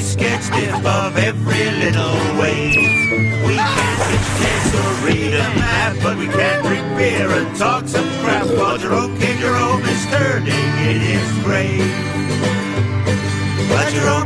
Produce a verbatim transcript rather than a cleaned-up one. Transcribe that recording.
scared stiff of every little wave. We can't pitch tents or read a map, but we can drink beer and talk some crap while Jerome King Jerome is turning in his grave. But Jerome